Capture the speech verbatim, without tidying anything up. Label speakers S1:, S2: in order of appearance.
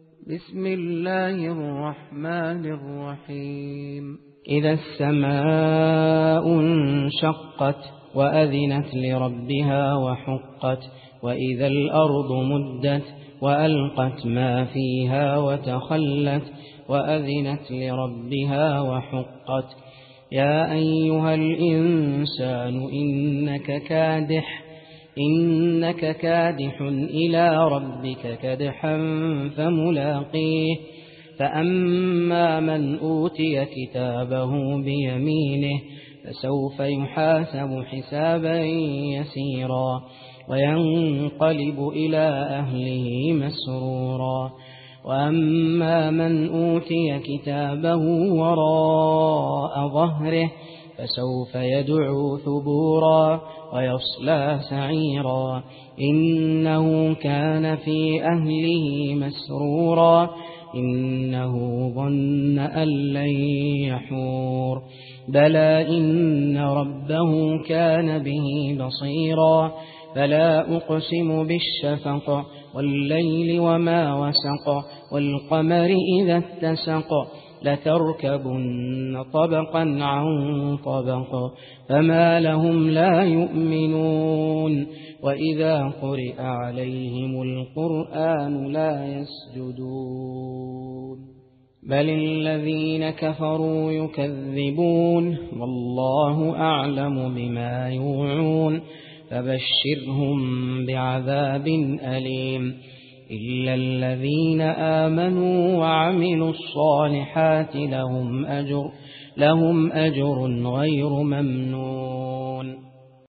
S1: بسم الله الرحمن الرحيم إذا السماء انشقت وأذنت لربها وحقت وإذا الأرض مدت وألقت ما فيها وتخلت وأذنت لربها وحقت يا أيها الإنسان إنك كادح إنك كادح إلى ربك كدحا فملاقيه فأما من أوتي كتابه بيمينه فسوف يحاسب حسابا يسيرا وينقلب إلى أهله مسرورا وأما من أوتي كتابه وراء ظهره فسوف يدعو ثبورا ويصلى سعيرا إنه كان في أهله مسرورا إنه ظن أن لن يحور بلى إن ربه كان به بصيرا فلا أقسم بالشفق والليل وما وسق والقمر إذا اتسق لتركبن طبقا عن طبق فما لهم لا يؤمنون وإذا قرئ عليهم القرآن لا يسجدون بل الذين كفروا يكذبون والله أعلم بما يوعون فبشرهم بعذاب أليم إلا الذين آمنوا وعملوا الصالحات لهم أجر لهم أجر غير ممنون